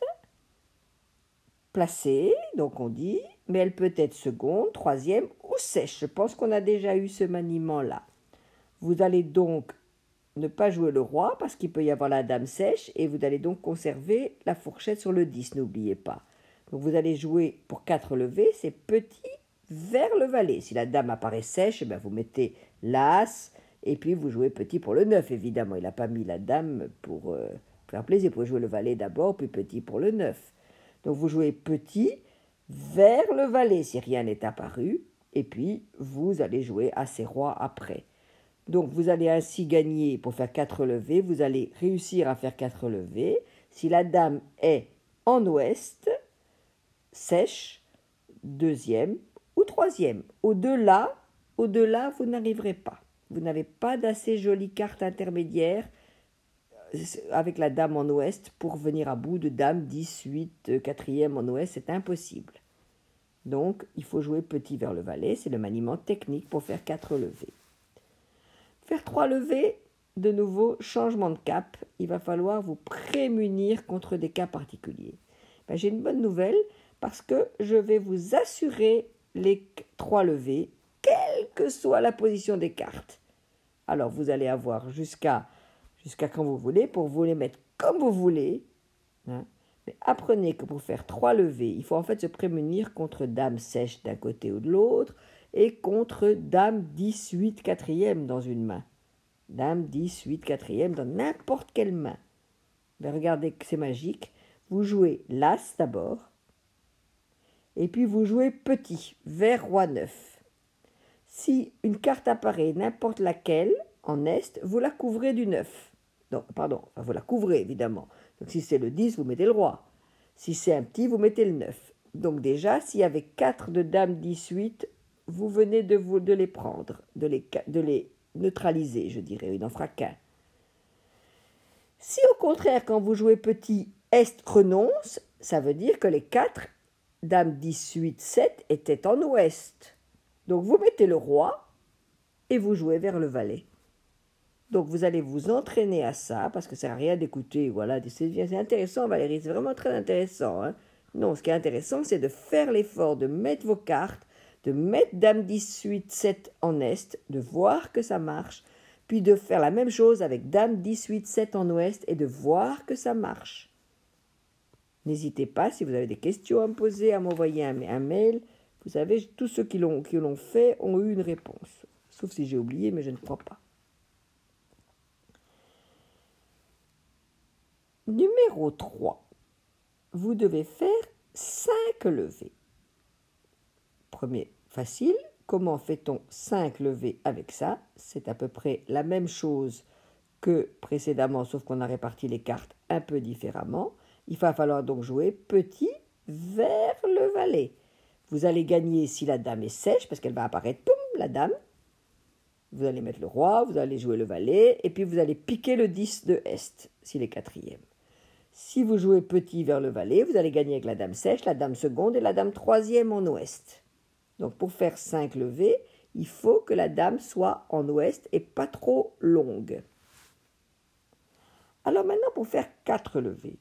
placée, donc on dit, mais elle peut être seconde, troisième ou sèche. Je pense qu'on a déjà eu ce maniement-là. Vous allez donc ne pas jouer le roi parce qu'il peut y avoir la dame sèche et vous allez donc conserver la fourchette sur le dix, n'oubliez pas. Donc vous allez jouer pour quatre levées, c'est petit vers le valet. Si la dame apparaît sèche, eh bien vous mettez l'as et puis vous jouez petit pour le neuf, évidemment. Il n'a pas mis la dame pour euh, faire plaisir, pour jouer le valet d'abord, puis petit pour le neuf. Donc vous jouez petit vers le valet si rien n'est apparu, et puis vous allez jouer à ces rois après. Donc vous allez ainsi gagner pour faire quatre levées, vous allez réussir à faire quatre levées. Si la dame est en ouest, sèche, deuxième ou troisième. Au-delà, au-delà, vous n'arriverez pas. Vous n'avez pas d'assez jolie carte intermédiaire avec la dame en ouest pour venir à bout de dame dix, huit, quatrième en ouest, c'est impossible. Donc, il faut jouer petit vers le valet, c'est le maniement technique pour faire quatre levées. Faire trois levées, de nouveau, changement de cap, il va falloir vous prémunir contre des cas particuliers. Ben, j'ai une bonne nouvelle, parce que je vais vous assurer les trois levées, quelle que soit la position des cartes. Alors, vous allez avoir jusqu'à jusqu'à quand vous voulez, pour vous les mettre comme vous voulez. Hein. Mais apprenez que pour faire trois levées, il faut en fait se prémunir contre dame sèche d'un côté ou de l'autre, et contre dame dix, huit, quatrième dans une main. Dame dix, huit, quatrième dans n'importe quelle main. Mais regardez que c'est magique. Vous jouez l'as d'abord, et puis vous jouez petit, vers roi neuf. Si une carte apparaît, n'importe laquelle, en est, vous la couvrez du neuf. Non, pardon, enfin, vous la couvrez évidemment. Donc si c'est le dix, vous mettez le roi. Si c'est un petit, vous mettez le neuf. Donc déjà, s'il y avait quatre de dame dix, huit, vous venez de, vous, de les prendre, de les, de les neutraliser, je dirais, il n'en fera qu'un. Si au contraire, quand vous jouez petit, est renonce, ça veut dire que les quatre, dame dix, huit, sept, étaient en ouest. Donc vous mettez le roi et vous jouez vers le valet. Donc vous allez vous entraîner à ça, parce que ça n'a rien d'écouter, voilà, c'est intéressant Valérie, c'est vraiment très intéressant. Hein. Non, ce qui est intéressant, c'est de faire l'effort de mettre vos cartes, de mettre dame dix, huit, sept en est, de voir que ça marche, puis de faire la même chose avec dame dix, huit, sept en ouest et de voir que ça marche. N'hésitez pas, si vous avez des questions à me poser, à m'envoyer un, un mail. Vous savez, tous ceux qui l'ont qui l'ont fait ont eu une réponse. Sauf si j'ai oublié, mais je ne crois pas. Numéro trois. Vous devez faire cinq levées. Premier, facile. Comment fait-on cinq levées avec ça? C'est à peu près la même chose que précédemment, sauf qu'on a réparti les cartes un peu différemment. Il va falloir donc jouer petit vers le valet. Vous allez gagner si la dame est sèche, parce qu'elle va apparaître, poum, la dame. Vous allez mettre le roi, vous allez jouer le valet, et puis vous allez piquer le dix de est, s'il est quatrième. Si vous jouez petit vers le valet, vous allez gagner avec la dame sèche, la dame seconde et la dame troisième en ouest. Donc pour faire cinq levées, il faut que la dame soit en ouest et pas trop longue. Alors maintenant pour faire quatre levées.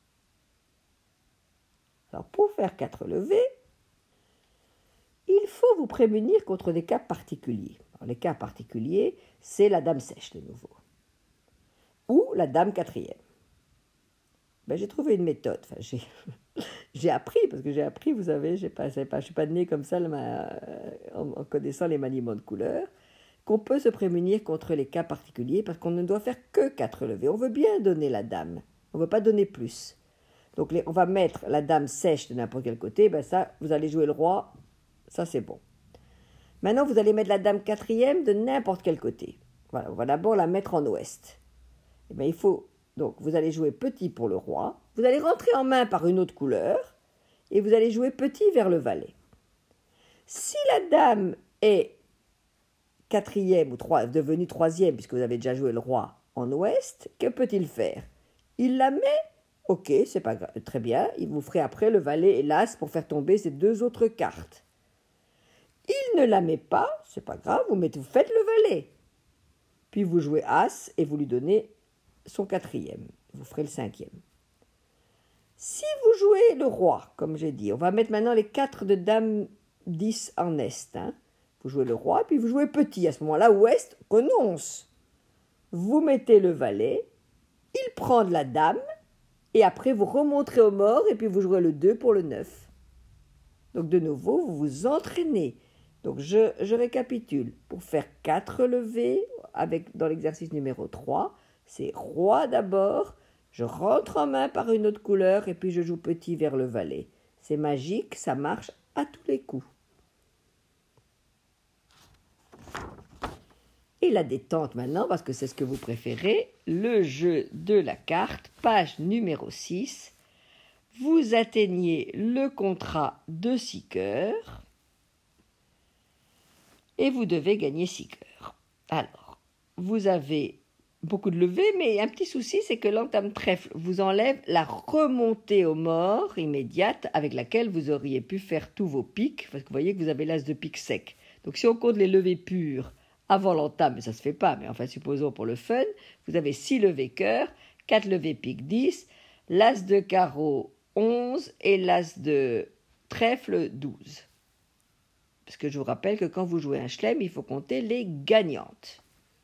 Alors pour faire quatre levées, il faut vous prémunir contre des cas particuliers. Alors, les cas particuliers, c'est la dame sèche de nouveau. Ou la dame quatrième. Ben, j'ai trouvé une méthode. Enfin, j'ai, j'ai appris, parce que j'ai appris, vous savez, je ne suis pas née comme ça ma, en, en connaissant les maniements de couleurs, qu'on peut se prémunir contre les cas particuliers parce qu'on ne doit faire que quatre levées. On veut bien donner la dame, on ne veut pas donner plus. Donc les, on va mettre la dame sèche de n'importe quel côté, ben ça, vous allez jouer le roi, ça c'est bon. Maintenant, vous allez mettre la dame quatrième de n'importe quel côté. Voilà, on va d'abord la mettre en ouest. Et bien, il faut... Donc, vous allez jouer petit pour le roi, vous allez rentrer en main par une autre couleur, et vous allez jouer petit vers le valet. Si la dame est quatrième ou trois, devenue troisième, puisque vous avez déjà joué le roi en ouest, que peut-il faire? Il la met, ok, c'est pas grave, très bien, il vous ferait après le valet et l'as pour faire tomber ces deux autres cartes. Il ne la met pas, c'est pas grave, vous, mettez, vous faites le valet. Puis vous jouez As et vous lui donnez son quatrième. Vous ferez le cinquième. Si vous jouez le roi, comme j'ai dit, on va mettre maintenant les quatre de dame dix en Est. Hein. Vous jouez le roi, puis vous jouez petit. À ce moment-là, Ouest renonce. Vous mettez le valet, il prend de la dame, et après vous remonterez au mort, et puis vous jouez le deux pour le neuf. Donc de nouveau, vous vous entraînez. Donc je, je récapitule. Pour faire quatre levées avec, dans l'exercice numéro trois, c'est roi d'abord, je rentre en main par une autre couleur et puis je joue petit vers le valet. C'est magique, ça marche à tous les coups. Et la détente maintenant, parce que c'est ce que vous préférez, le jeu de la carte, page numéro six. Vous atteignez le contrat de six cœurs et vous devez gagner six cœurs. Alors, vous avez beaucoup de levées, mais un petit souci, c'est que l'entame trèfle vous enlève la remontée au mort immédiate avec laquelle vous auriez pu faire tous vos piques, parce que vous voyez que vous avez l'as de pique sec. Donc si on compte les levées pures avant l'entame, mais ça ne se fait pas, mais enfin supposons pour le fun, vous avez six levées cœur, quatre levées pique dix, l'as de carreau onze et l'as de trèfle douze. Parce que je vous rappelle que quand vous jouez un chelem, il faut compter les gagnantes.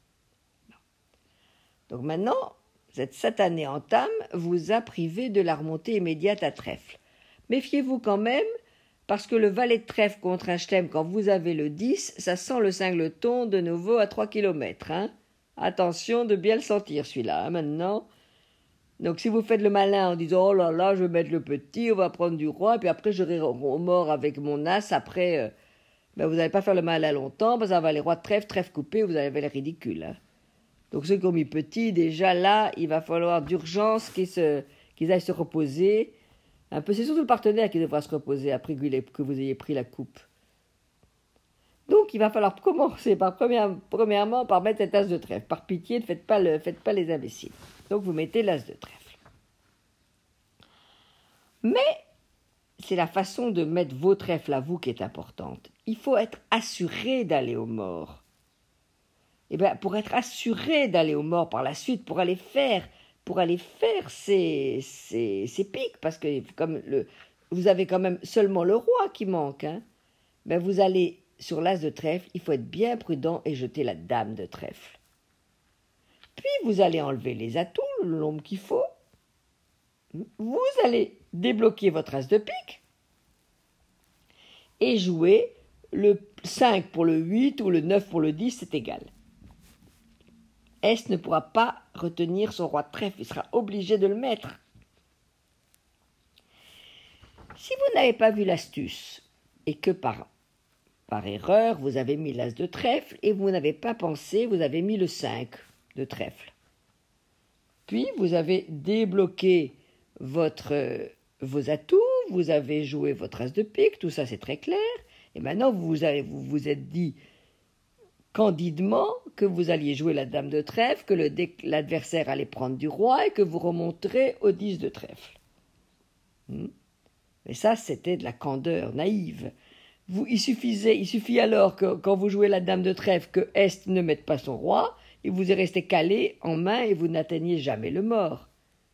Donc maintenant, cette satanée entame vous a privé de la remontée immédiate à trèfle. Méfiez-vous quand même, parce que le valet de trèfle contre un chelem, quand vous avez le dix, ça sent le cingleton de nouveau à trois kilomètres. Hein. Attention de bien le sentir celui-là, hein, maintenant. Donc si vous faites le malin en disant « Oh là là, je vais mettre le petit, on va prendre du roi, et puis après j'irai au mort avec mon as, après, euh, ben vous n'allez pas faire le malin longtemps, parce que ça va les rois de trèfle, trèfle coupé, vous avez l'air ridicule. Hein. Donc ceux qui ont mis petit, déjà là, il va falloir d'urgence qu'ils, se, qu'ils aillent se reposer. Un peu, c'est surtout le partenaire qui devra se reposer après que vous ayez pris la coupe. Donc il va falloir commencer par première, premièrement par mettre cette as de trèfle. Par pitié, ne faites pas, le, faites pas les imbéciles. Donc vous mettez l'as de trèfle. Mais c'est la façon de mettre vos trèfles à vous qui est importante. Il faut être assuré d'aller au mort. Eh bien, pour être assuré d'aller au mort par la suite, pour aller faire, pour aller faire ces, ces, ces piques, parce que comme le, vous avez quand même seulement le roi qui manque, hein, ben vous allez sur l'as de trèfle, il faut être bien prudent et jeter la dame de trèfle. Puis vous allez enlever les atouts, le nombre qu'il faut. Vous allez débloquer votre as de pique et jouer le cinq pour le huit ou le neuf pour le dix, c'est égal. Est ne pourra pas retenir son roi de trèfle, il sera obligé de le mettre. Si vous n'avez pas vu l'astuce et que par, par erreur vous avez mis l'as de trèfle et vous n'avez pas pensé, vous avez mis le cinq de trèfle. Puis vous avez débloqué votre, vos atouts, vous avez joué votre as de pique, tout ça c'est très clair. Et maintenant vous avez, vous vous êtes dit candidement que vous alliez jouer la dame de trèfle, que le, l'adversaire allait prendre du roi et que vous remonterez au dix de trèfle. Hmm. Mais ça, c'était de la candeur naïve. Vous, il, suffisait, il suffit alors que quand vous jouez la dame de trèfle, que Est ne mette pas son roi, et vous est resté calé en main et vous n'atteignez jamais le mort.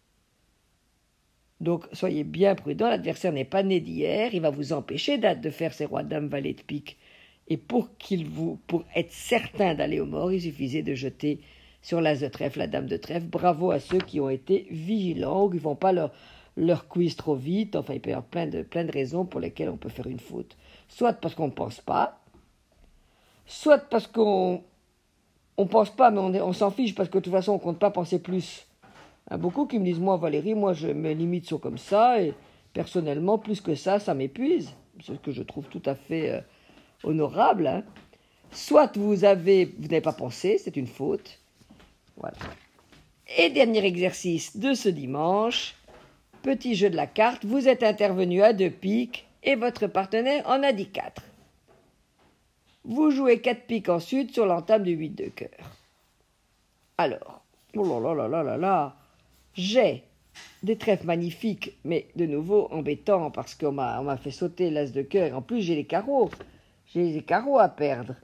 Donc, soyez bien prudents, l'adversaire n'est pas né d'hier, il va vous empêcher de faire ses rois, dames, valets de pique. Et pour, qu'il vous, pour être certain d'aller au mort, il suffisait de jeter sur l'as de trèfle, la dame de trèfle. Bravo à ceux qui ont été vigilants ou qui ne font pas leur, leur quiz trop vite. Enfin, il peut y avoir plein de, plein de raisons pour lesquelles on peut faire une faute. Soit parce qu'on ne pense pas, soit parce qu'on ne pense pas, mais on, est, on s'en fiche parce que de toute façon, on ne compte pas penser plus. Il y a beaucoup qui me disent, moi Valérie, moi je, mes limites sont comme ça, et personnellement, plus que ça, ça m'épuise. C'est ce que je trouve tout à fait... Euh, honorable, hein. Soit vous avez, vous n'avez pas pensé, c'est une faute. Voilà. Et dernier exercice de ce dimanche, petit jeu de la carte, vous êtes intervenu à deux piques et votre partenaire en a dit quatre. Vous jouez quatre piques ensuite sur l'entame du huit de cœur. Alors, oh là là là là là là, j'ai des trèfles magnifiques, mais de nouveau embêtant parce qu'on m'a, on m'a fait sauter l'as de cœur. En plus, j'ai les carreaux. J'ai des carreaux à perdre.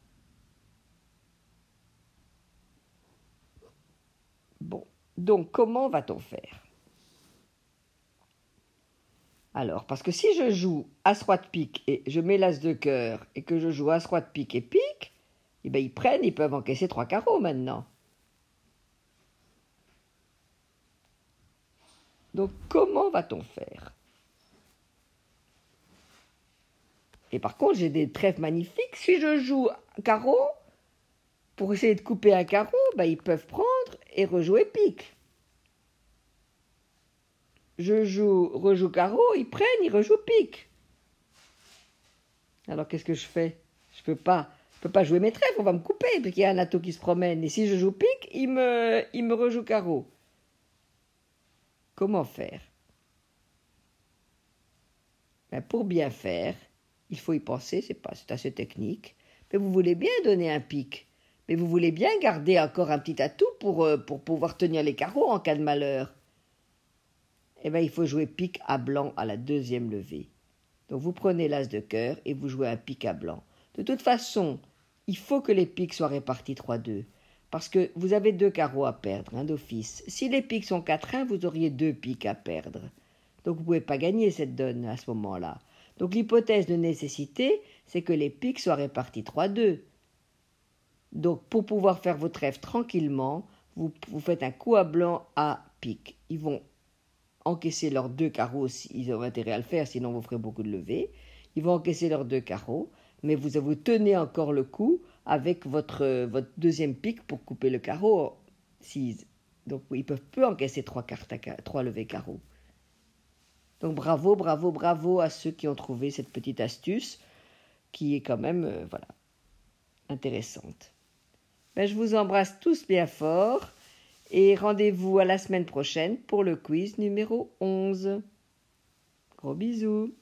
Bon, donc comment va-t-on faire? Alors, parce que si je joue As-Roi de pique et je mets l'As de cœur et que je joue As-Roi de pique et pique, eh bien ils prennent, ils peuvent encaisser trois carreaux maintenant. Donc comment va-t-on faire? Et par contre, j'ai des trèfles magnifiques. Si je joue carreau, pour essayer de couper un carreau, ben, ils peuvent prendre et rejouer pique. Je joue, rejoue carreau, ils prennent, ils rejouent pique. Alors qu'est-ce que je fais? Je peux pas, je peux pas jouer mes trèfles, on va me couper, parce qu'il y a un atout qui se promène. Et si je joue pique, il me, il me rejoue carreau. Comment faire? Ben, pour bien faire, il faut y penser, c'est pas, c'est assez technique. Mais vous voulez bien donner un pique. Mais vous voulez bien garder encore un petit atout pour, euh, pour pouvoir tenir les carreaux en cas de malheur. Eh bien, il faut jouer pique à blanc à la deuxième levée. Donc vous prenez l'as de cœur et vous jouez un pique à blanc. De toute façon, il faut que les piques soient répartis trois deux. Parce que vous avez deux carreaux à perdre, hein, d'office. Si les piques sont quatre un, vous auriez deux piques à perdre. Donc vous ne pouvez pas gagner cette donne à ce moment-là. Donc l'hypothèse de nécessité, c'est que les piques soient répartis trois deux. Donc pour pouvoir faire votre rêve tranquillement, vous, vous faites un coup à blanc à pique. Ils vont encaisser leurs deux carreaux, ils ont intérêt à le faire, sinon vous ferez beaucoup de levées. Ils vont encaisser leurs deux carreaux, mais vous, vous tenez encore le coup avec votre, votre deuxième pique pour couper le carreau. Donc ils peuvent peu encaisser trois, cartes à, trois levées carreaux. Donc bravo, bravo, bravo à ceux qui ont trouvé cette petite astuce qui est quand même euh, voilà, intéressante. Ben, je vous embrasse tous bien fort et rendez-vous à la semaine prochaine pour le quiz numéro onze. Gros bisous.